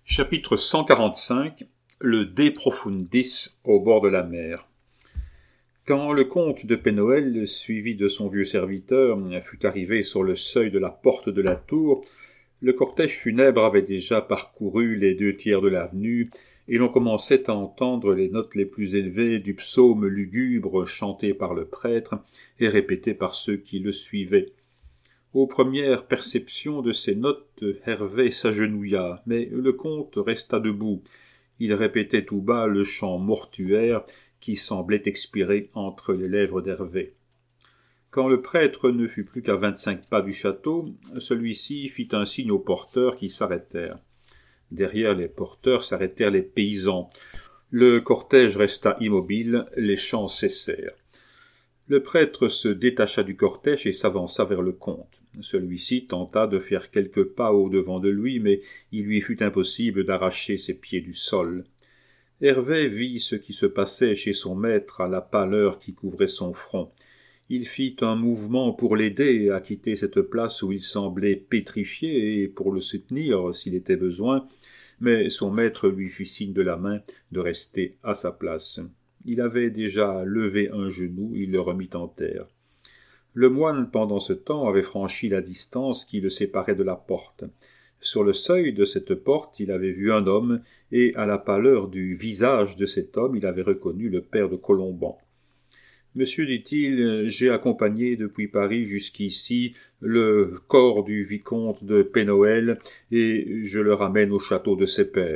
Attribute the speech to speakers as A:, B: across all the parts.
A: Chapitre 145. Le De Profundis au bord de la mer. Quand le comte de Penhoël, suivi de son vieux serviteur, fut arrivé sur le seuil de la porte de la tour, le cortège funèbre avait déjà parcouru les 2/3 de l'avenue, et l'on commençait à entendre les notes les plus élevées du psaume lugubre chanté par le prêtre et répété par ceux qui le suivaient. Aux premières perceptions de ces notes, Hervé s'agenouilla, mais le comte resta debout. Il répétait tout bas le chant mortuaire qui semblait expirer entre les lèvres d'Hervé. Quand le prêtre ne fut plus qu'à 25 pas du château, celui-ci fit un signe aux porteurs qui s'arrêtèrent. Derrière les porteurs s'arrêtèrent les paysans. Le cortège resta immobile, les chants cessèrent. Le prêtre se détacha du cortège et s'avança vers le comte. Celui-ci tenta de faire quelques pas au-devant de lui, mais il lui fut impossible d'arracher ses pieds du sol. Hervé vit ce qui se passait chez son maître à la pâleur qui couvrait son front. Il fit un mouvement pour l'aider à quitter cette place où il semblait pétrifié et pour le soutenir s'il était besoin, mais son maître lui fit signe de la main de rester à sa place. Il avait déjà levé un genou, il le remit en terre. Le moine, pendant ce temps, avait franchi la distance qui le séparait de la porte. Sur le seuil de cette porte, il avait vu un homme, et à la pâleur du visage de cet homme, il avait reconnu le père de Colomban. « Monsieur, dit-il, j'ai accompagné depuis Paris jusqu'ici le corps du vicomte de Penhoël, et je le ramène au château de ses pères. »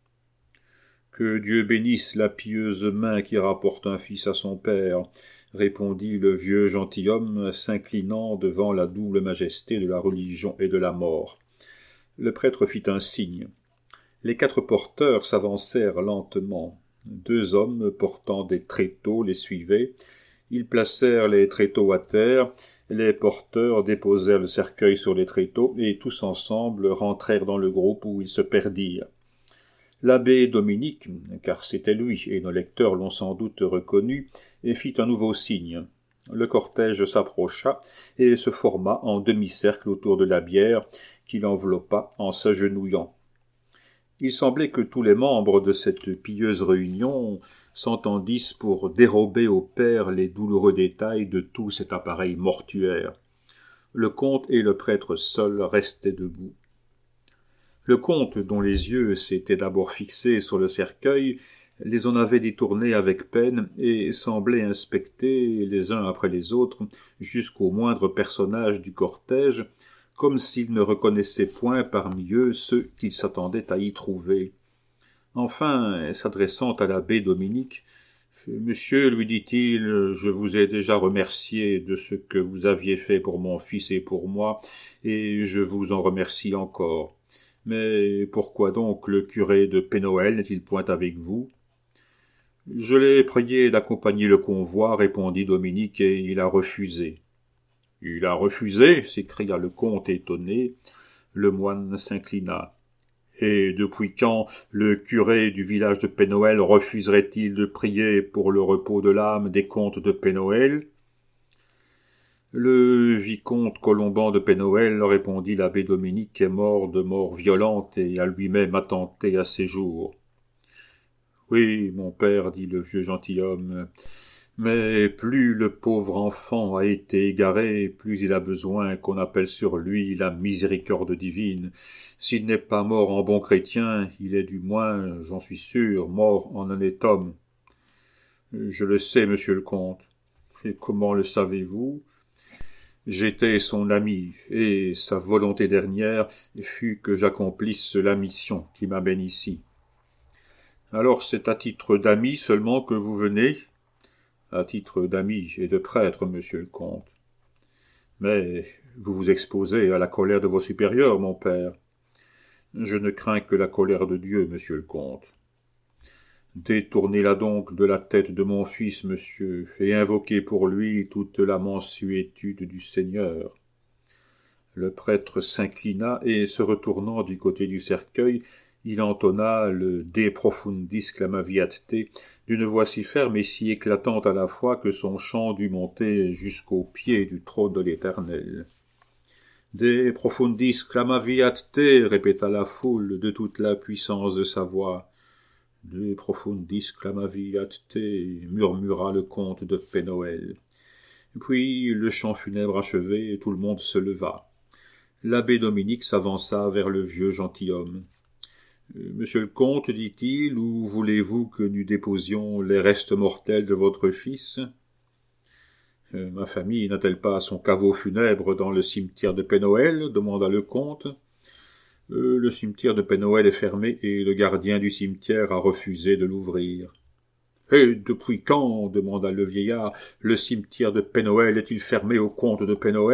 A: « Que Dieu bénisse la pieuse main qui rapporte un fils à son père, » répondit le vieux gentilhomme, s'inclinant devant la double majesté de la religion et de la mort. Le prêtre fit un signe. Les 4 porteurs s'avancèrent lentement. 2 hommes portant des tréteaux les suivaient. Ils placèrent les tréteaux à terre, les porteurs déposèrent le cercueil sur les tréteaux, et tous ensemble rentrèrent dans le groupe où ils se perdirent. L'abbé Dominique, car c'était lui, et nos lecteurs l'ont sans doute reconnu, fit un nouveau signe. Le cortège s'approcha et se forma en demi-cercle autour de la bière, qui l'enveloppa en s'agenouillant. Il semblait que tous les membres de cette pieuse réunion s'entendissent pour dérober au père les douloureux détails de tout cet appareil mortuaire. Le comte et le prêtre seuls restaient debout. Le comte, dont les yeux s'étaient d'abord fixés sur le cercueil, les en avait détournés avec peine et semblait inspecter, les uns après les autres, jusqu'au moindre personnage du cortège, comme s'il ne reconnaissait point parmi eux ceux qu'il s'attendait à y trouver. Enfin, s'adressant à l'abbé Dominique, « Monsieur, lui dit-il, je vous ai déjà remercié de ce que vous aviez fait pour mon fils et pour moi, et je vous en remercie encore. Mais pourquoi donc le curé de Penhoël n'est-il point avec vous ?»« Je l'ai prié d'accompagner le convoi, répondit Dominique, et il a refusé. »« Il a refusé ?» s'écria le comte étonné. Le moine s'inclina. « Et depuis quand le curé du village de Penhoël refuserait-il de prier pour le repos de l'âme des comtes de Penhoël ?»« Le vicomte Colomban de Penhoël, répondit l'abbé Dominique, est mort de mort violente et a lui-même attenté à ses jours. »« Oui, mon père, dit le vieux gentilhomme, mais plus le pauvre enfant a été égaré, plus il a besoin qu'on appelle sur lui la miséricorde divine. S'il n'est pas mort en bon chrétien, il est du moins, j'en suis sûr, mort en honnête homme. »« Je le sais, monsieur le comte. »« Et comment le savez-vous ?»« J'étais son ami, et sa volonté dernière fut que j'accomplisse la mission qui m'amène ici. »« Alors c'est à titre d'ami seulement que vous venez ?»« À titre d'ami et de prêtre, monsieur le comte. »« Mais vous vous exposez à la colère de vos supérieurs, mon père. »« Je ne crains que la colère de Dieu, monsieur le comte. »« Détournez-la donc de la tête de mon fils, monsieur, et invoquez pour lui toute la mansuétude du Seigneur. » Le prêtre s'inclina et, se retournant du côté du cercueil, il entonna le De Profundis clamaviate d'une voix si ferme et si éclatante à la fois que son chant dut monter jusqu'au pied du trône de l'Éternel. De profundis clamaviat te, répéta la foule de toute la puissance de sa voix. De profundis clamaviat te, murmura le comte de Pen-Hoël. Puis, le chant funèbre achevé, tout le monde se leva. L'abbé Dominique s'avança vers le vieux gentilhomme. « Monsieur le comte, dit-il, où voulez-vous que nous déposions les restes mortels de votre fils ?»« Ma famille n'a-t-elle pas son caveau funèbre dans le cimetière de Pen-Hoël ?» demanda le comte. « Le cimetière de Pen-Hoël est fermé et le gardien du cimetière a refusé de l'ouvrir. »« Et depuis quand, demanda le vieillard, le cimetière de Pen-Hoël est-il fermé au comte de Pen-Hoël ?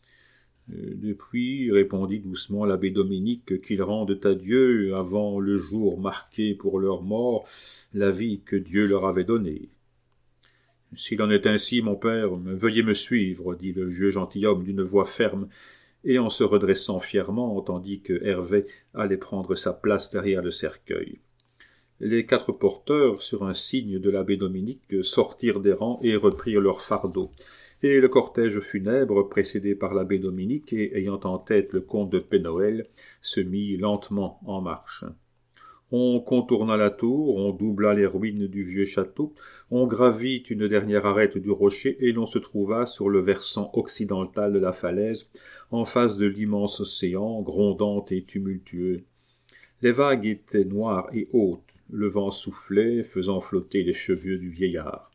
A: Depuis, répondit doucement l'abbé Dominique, qu'ils rendent à Dieu, avant le jour marqué pour leur mort, la vie que Dieu leur avait donnée. S'il en est ainsi, mon père, veuillez me suivre, dit le vieux gentilhomme d'une voix ferme, et en se redressant fièrement, tandis que Hervé allait prendre sa place derrière le cercueil. Les 4 porteurs, sur un signe de l'abbé Dominique, sortirent des rangs et reprirent leur fardeau. Et le cortège funèbre, précédé par l'abbé Dominique et ayant en tête le comte de Pen-Hoël, se mit lentement en marche. On contourna la tour, on doubla les ruines du vieux château, on gravit une dernière arête du rocher et l'on se trouva sur le versant occidental de la falaise, en face de l'immense océan, grondant et tumultueux. Les vagues étaient noires et hautes, le vent soufflait, faisant flotter les cheveux du vieillard.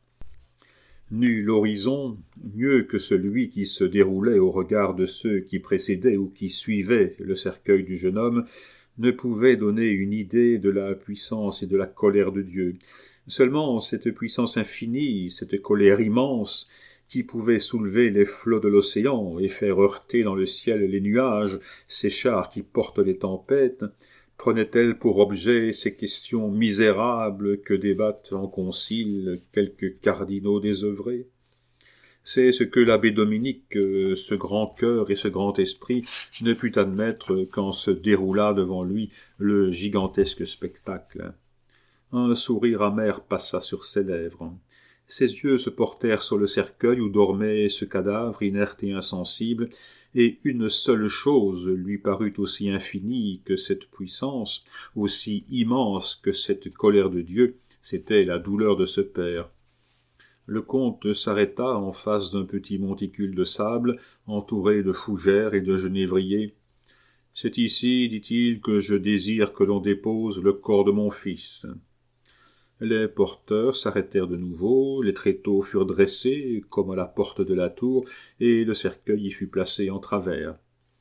A: Nul horizon, mieux que celui qui se déroulait au regard de ceux qui précédaient ou qui suivaient le cercueil du jeune homme, ne pouvait donner une idée de la puissance et de la colère de Dieu. Seulement cette puissance infinie, cette colère immense, qui pouvait soulever les flots de l'océan et faire heurter dans le ciel les nuages, ces chars qui portent les tempêtes, prenait-elle pour objet ces questions misérables que débattent en concile quelques cardinaux désœuvrés ? C'est ce que l'abbé Dominique, ce grand cœur et ce grand esprit, ne put admettre quand se déroula devant lui le gigantesque spectacle. Un sourire amer passa sur ses lèvres. Ses yeux se portèrent sur le cercueil où dormait ce cadavre inerte et insensible, et une seule chose lui parut aussi infinie que cette puissance, aussi immense que cette colère de Dieu, c'était la douleur de ce père. Le comte s'arrêta en face d'un petit monticule de sable, entouré de fougères et de genévriers. « C'est ici, dit-il, que je désire que l'on dépose le corps de mon fils. » Les porteurs s'arrêtèrent de nouveau, les tréteaux furent dressés, comme à la porte de la tour, et le cercueil y fut placé en travers.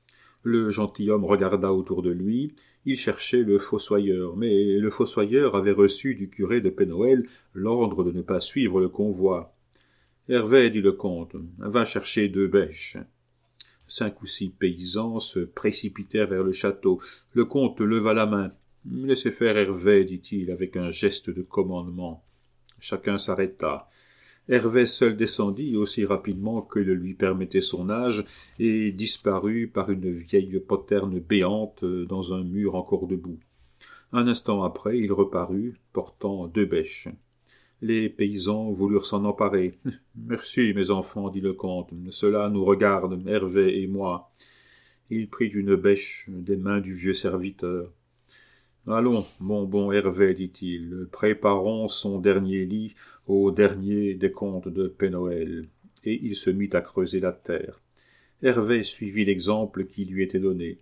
A: Le gentilhomme regarda autour de lui, il cherchait le fossoyeur, mais le fossoyeur avait reçu du curé de Pen-Hoël l'ordre de ne pas suivre le convoi. « Hervé, dit le comte, va chercher 2 bêches. » 5 ou 6 paysans se précipitèrent vers le château. Le comte leva la main. « Laissez faire Hervé, dit-il avec un geste de commandement. » Chacun s'arrêta. Hervé seul descendit aussi rapidement que le lui permettait son âge et disparut par une vieille poterne béante dans un mur encore debout. Un instant après, il reparut, portant 2 bêches. Les paysans voulurent s'en emparer. « Merci, mes enfants, dit le comte, cela nous regarde, Hervé et moi. » Il prit une bêche des mains du vieux serviteur. « Allons, mon bon Hervé, dit-il, préparons son dernier lit au dernier des comtes de Pen-Hoël. » Et il se mit à creuser la terre. Hervé suivit l'exemple qui lui était donné.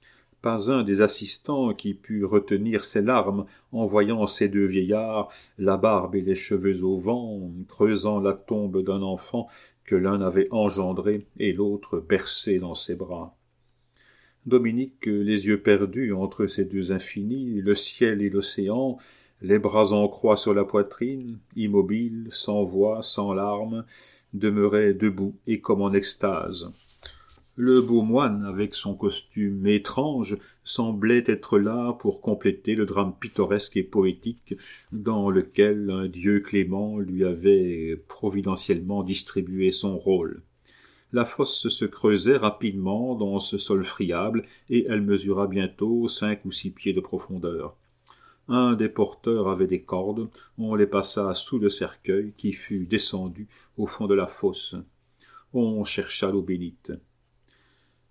A: Pas un des assistants qui put retenir ses larmes en voyant ces 2 vieillards, la barbe et les cheveux au vent, creusant la tombe d'un enfant que l'un avait engendré et l'autre bercé dans ses bras. Dominique, les yeux perdus entre ces 2 infinis, le ciel et l'océan, les bras en croix sur la poitrine, immobile, sans voix, sans larmes, demeurait debout et comme en extase. Le beau moine, avec son costume étrange, semblait être là pour compléter le drame pittoresque et poétique dans lequel un Dieu clément lui avait providentiellement distribué son rôle. La fosse se creusait rapidement dans ce sol friable, et elle mesura bientôt 5 ou 6 pieds de profondeur. Un des porteurs avait des cordes, on les passa sous le cercueil, qui fut descendu au fond de la fosse. On chercha l'eau bénite.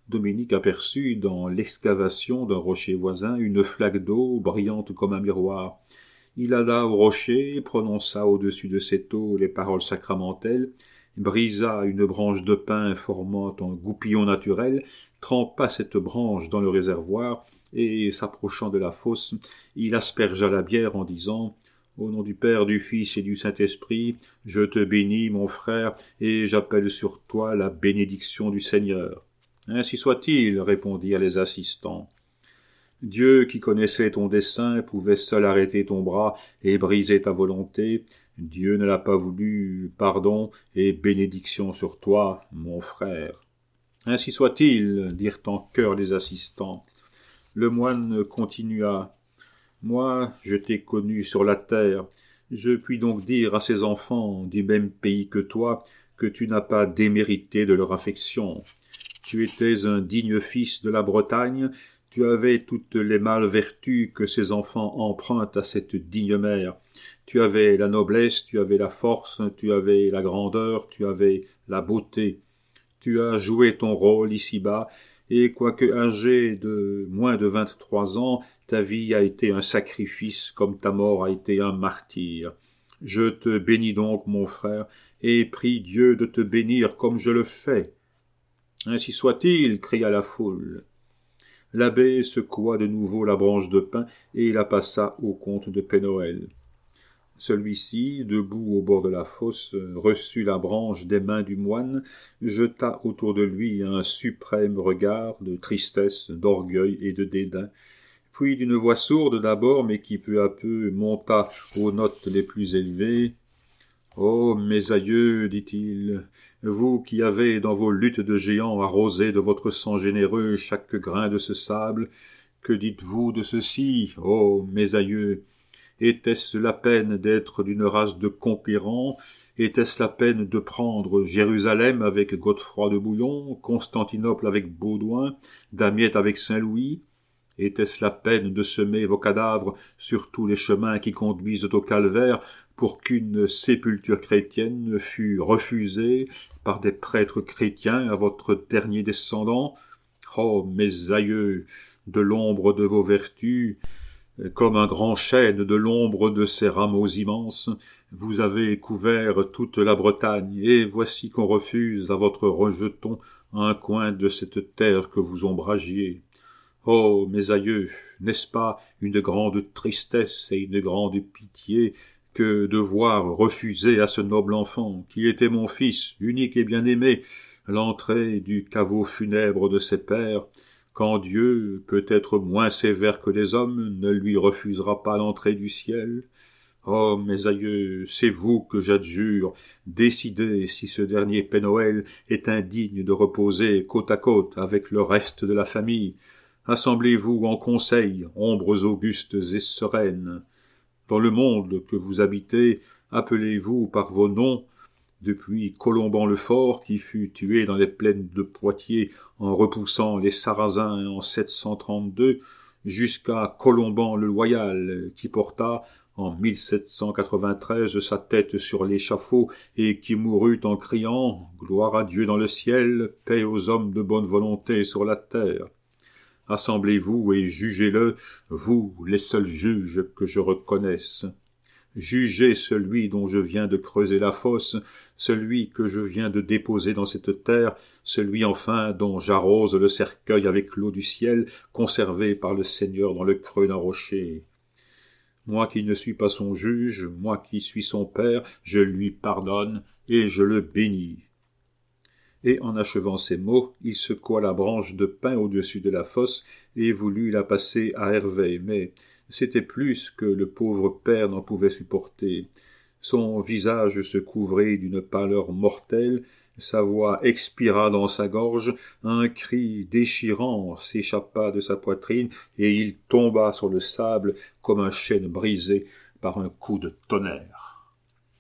A: Dominique aperçut dans l'excavation d'un rocher voisin une flaque d'eau brillante comme un miroir. Il alla au rocher, prononça au-dessus de cette eau les paroles sacramentelles, brisa une branche de pin formant un goupillon naturel, trempa cette branche dans le réservoir, et, s'approchant de la fosse, il aspergea la bière en disant « Au nom du Père, du Fils et du Saint-Esprit, je te bénis, mon frère, et j'appelle sur toi la bénédiction du Seigneur. » « Ainsi soit-il, » répondirent les assistants. Dieu, qui connaissait ton dessein, pouvait seul arrêter ton bras et briser ta volonté. Dieu ne l'a pas voulu. Pardon et bénédiction sur toi, mon frère. « Ainsi soit-il, » dirent en chœur les assistants. Le moine continua. « Moi, je t'ai connu sur la terre. Je puis donc dire à ces enfants du même pays que toi que tu n'as pas démérité de leur affection. Tu étais un digne fils de la Bretagne, tu avais toutes les mâles vertus que ces enfants empruntent à cette digne mère. Tu avais la noblesse, tu avais la force, tu avais la grandeur, tu avais la beauté. Tu as joué ton rôle ici-bas, et quoique âgé de moins de 23 ans, ta vie a été un sacrifice comme ta mort a été un martyre. Je te bénis donc, mon frère, et prie Dieu de te bénir comme je le fais. » « Ainsi soit-il, » cria la foule. L'abbé secoua de nouveau la branche de pin et la passa au comte de Pen-Hoël. Celui-ci, debout au bord de la fosse, reçut la branche des mains du moine, jeta autour de lui un suprême regard de tristesse, d'orgueil et de dédain, puis d'une voix sourde d'abord, mais qui peu à peu monta aux notes les plus élevées. « Oh, mes aïeux, dit-il, vous qui avez dans vos luttes de géants arrosé de votre sang généreux chaque grain de ce sable, que dites-vous de ceci, oh, mes aïeux? Était-ce la peine d'être d'une race de conquérants? Était-ce la peine de prendre Jérusalem avec Godefroy de Bouillon, Constantinople avec Baudouin, Damiette avec Saint-Louis? Était-ce la peine de semer vos cadavres sur tous les chemins qui conduisent au calvaire pour qu'une sépulture chrétienne fût refusée par des prêtres chrétiens à votre dernier descendant? Oh, mes aïeux, de l'ombre de vos vertus, comme un grand chêne de l'ombre de ses rameaux immenses, vous avez couvert toute la Bretagne, et voici qu'on refuse à votre rejeton un coin de cette terre que vous ombragiez. Oh, mes aïeux, n'est-ce pas une grande tristesse et une grande pitié que de voir refuser à ce noble enfant, qui était mon fils, unique et bien-aimé, l'entrée du caveau funèbre de ses pères, quand Dieu, peut-être moins sévère que les hommes, ne lui refusera pas l'entrée du ciel? Oh, mes aïeux, c'est vous que j'adjure, décidez si ce dernier Pen-Hoël est indigne de reposer côte à côte avec le reste de la famille. Assemblez-vous en conseil, ombres augustes et sereines. Dans le monde que vous habitez, appelez-vous par vos noms, depuis Colomban le Fort, qui fut tué dans les plaines de Poitiers en repoussant les Sarrasins en 732, jusqu'à Colomban le Loyal, qui porta, en 1793, sa tête sur l'échafaud et qui mourut en criant « Gloire à Dieu dans le ciel, paix aux hommes de bonne volonté sur la terre ». Assemblez-vous et jugez-le, vous, les seuls juges que je reconnaisse. Jugez celui dont je viens de creuser la fosse, celui que je viens de déposer dans cette terre, celui enfin dont j'arrose le cercueil avec l'eau du ciel, conservée par le Seigneur dans le creux d'un rocher. Moi qui ne suis pas son juge, moi qui suis son père, je lui pardonne et je le bénis. » Et en achevant ces mots, il secoua la branche de pin au-dessus de la fosse et voulut la passer à Hervé, mais c'était plus que le pauvre père n'en pouvait supporter. Son visage se couvrit d'une pâleur mortelle, sa voix expira dans sa gorge, un cri déchirant s'échappa de sa poitrine, et il tomba sur le sable comme un chêne brisé par un coup de tonnerre.